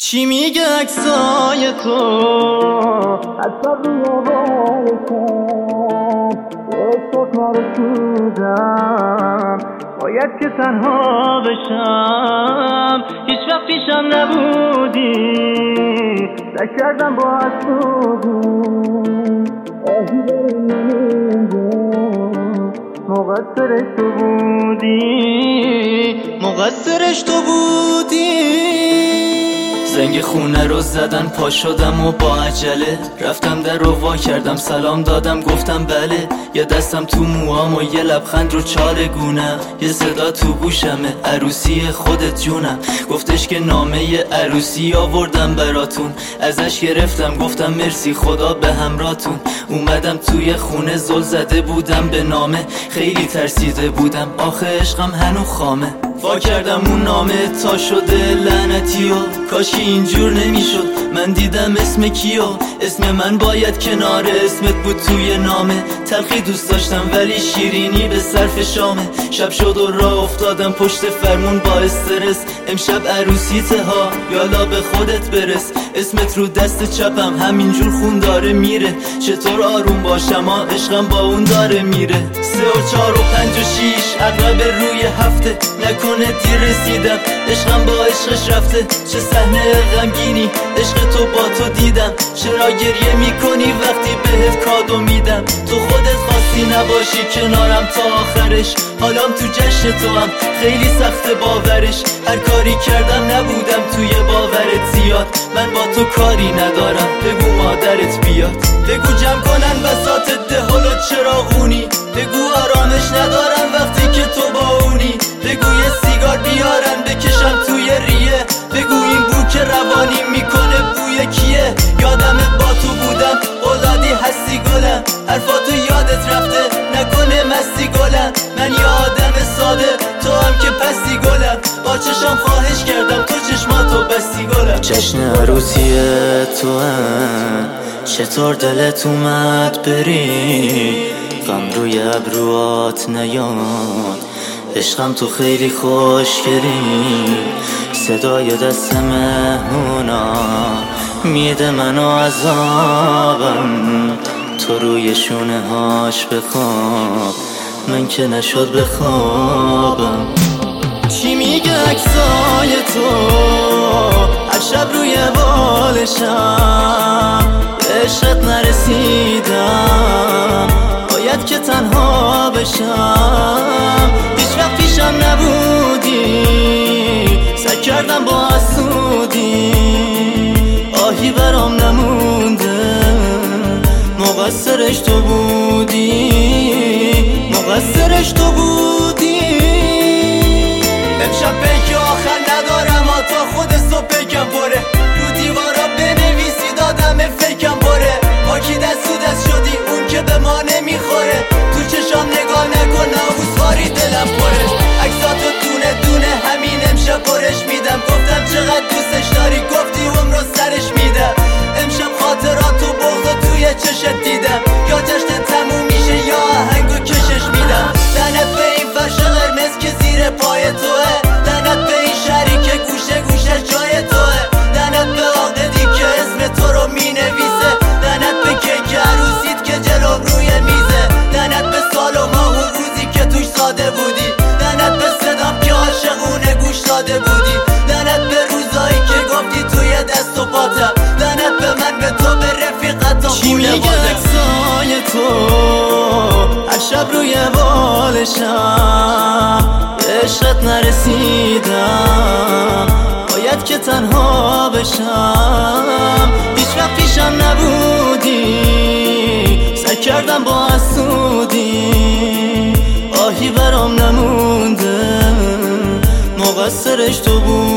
چی میگه عکسای تو حتی روی بالشم عشقت نرسیدم باید که تنها بشم هیچ وقت پیشم نبودی سعی کردم با حسودی آهی مقصرش تو بودی زنگ خونه رو زدن پا شدم و با عجله رفتم در رو وا کردم سلام دادم گفتم بله یه دستم تو موام و یه لبخند رو چارگونم یه صدا تو گوشمه عروسی خودت جونم گفتش که نامه عروسی آوردم براتون ازش گرفتم گفتم مرسی خدا به همراهتون اومدم توی خونه زل زده بودم به نامه خیلی ترسیده بودم آخه عشقم هنو خامه وا کردم اون نامه تا شده لعنتی و کاشی اینجور نمیشد من دیدم اسم کیو اسم من باید کنار اسمت بود توی نامه تلخی دوست داشتم ولی شیرینی به صرف شامه شب شد و راه افتادم پشت فرمون با استرس امشب عروسیته ها یالا به خودت برس اسمت رو دست چپم همینجور خون داره میره چطور آروم باشم عشقم با اون داره میره 3 و 4 و 5 و 6 عقرب روی هفته نکنه دیر رسیدم عشقم با عشقش رفته چه صحنه غمگینی عشق تو با تو دیدم چرا گریه میکنی وقتی بهت کادو میدم تو خودت خواستی نباشی کنارم تا آخرش حالام تو جشن تو هم خیلی سخت باورش هر کاری کردم نبودم توی باورت زیاد من با تو کاری ندارم بگو مادرت بیاد بگو جمع کنن بساط دهل و چراغونی بگو آرامش ندارم وقتی که تو با اونی بگو یه سیگار بیارن بکشم توی ریه بگو این بو که روانی میکنه بوی کیه یادم با تو بودم اولادی هستی گلم حرفاتو یادت رفته نکنه مستی گلم من یه آدم ساده تو هم که پستی گلم با چشم خواهش کردم تو چشماتو بستی گلم جشن عروسی تو هم چطور دلت اومد بری غم روی ابروات نیاد عشقم تو خیلی خوشگلی صدای دست مهمونا میده منو عذابم تو روی شونه هاش بخواب من که نشد بخوابم چی میگه عکسای تو هر شب روی بالشم عشقت نرسیدم باید که تنها بشم هیچ وقت پیشم نبودی سعی کردم با حسودی آهی برام نمونده مقصرش تو بودی امشب پیک آخر ندارم تا خود صبح پیکم پره رو دیوارا بنویسی دادم فیکم پره با کی دست و دست شدی اون که به ما نمیخوره تو چشام نگاه نکن نابوسواری دلم پره عکساتو دونه دونه همین امشب پرش میدم گفتم چقدر دوستش داری گفتی عمرو سرش میدم امشب خاطراتو بغض توی چشت دیدم یا جشن تموم میشه یا آهنگو کشش میدم لعنت به این فرش قرمز که زیر پای توه لعنت به این شهری که گوشه گوشش جای توه لعنت به عاقدی که اسم تو رو مینویسه لعنت به کیک عروسیت که جلوم روی میزه لعنت به سال و ماه و روزی که توش ساده بودی لعنت به صدام که عاشقونه گوش داده بودی لعنت به روزایی که گفتی توی دست و پاتم لعنت به من به تو به رفیقتم چی میگه عکسای تو هر شب روی بالشم عشقت نرسیدم باید که تنها بشم هیچ وقت پیشم نبودی سعی کردم با حسودی آهی برام نمونده مقصرش تو بود